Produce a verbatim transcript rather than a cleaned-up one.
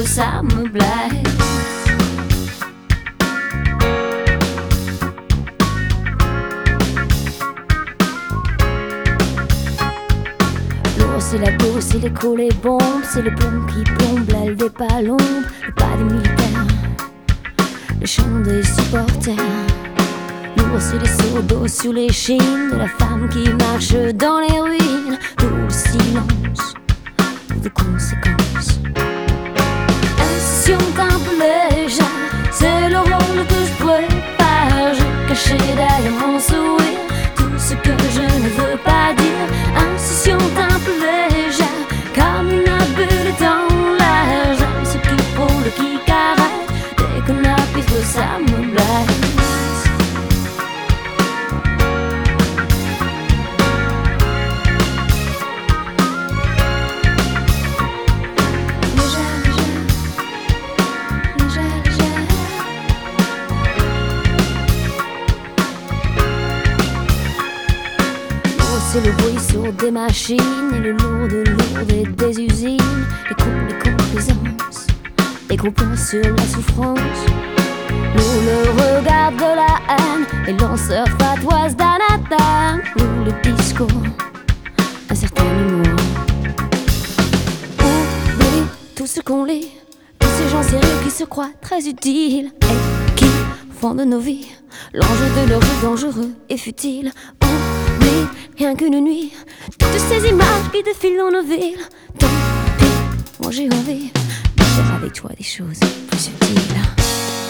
vivre, ça me blesse. C'est la go, c'est l'écho, les bombes, c'est le plomb qui plombe, l'aile des palombes, le pas des militaires, les chants des supporters. Lourd, c'est les seaux d'eau sur les chines de la femme qui marche dans les ruines. Tout le silence, des conséquences. Insission un peu légère, c'est le rôle que je prépare. Je cachais derrière mon sourire tout ce que je ne veux pas dire. Insission un peu légère, comme une bulle dans l'air. J'aime ce qui frôle, qui caresse, dès qu'on appuie sur ça me blesse. C'est le bruit sourd des machines et le lourd de lourd et des usines. Les coups, les complaisances, les groupements sur la souffrance. Nous le regard de la haine, les lanceurs patoises d'Anathan. Nous le discours, un certain humour. Oublie tout ce qu'on lit, tous ces gens sérieux qui se croient très utiles et qui font de nos vies l'enjeu de leur jeu dangereux et futile. Oublie rien qu'une nuit, toutes ces images qui défilent dans nos villes. Tant pis, moi j'ai envie de faire avec toi des choses plus subtiles.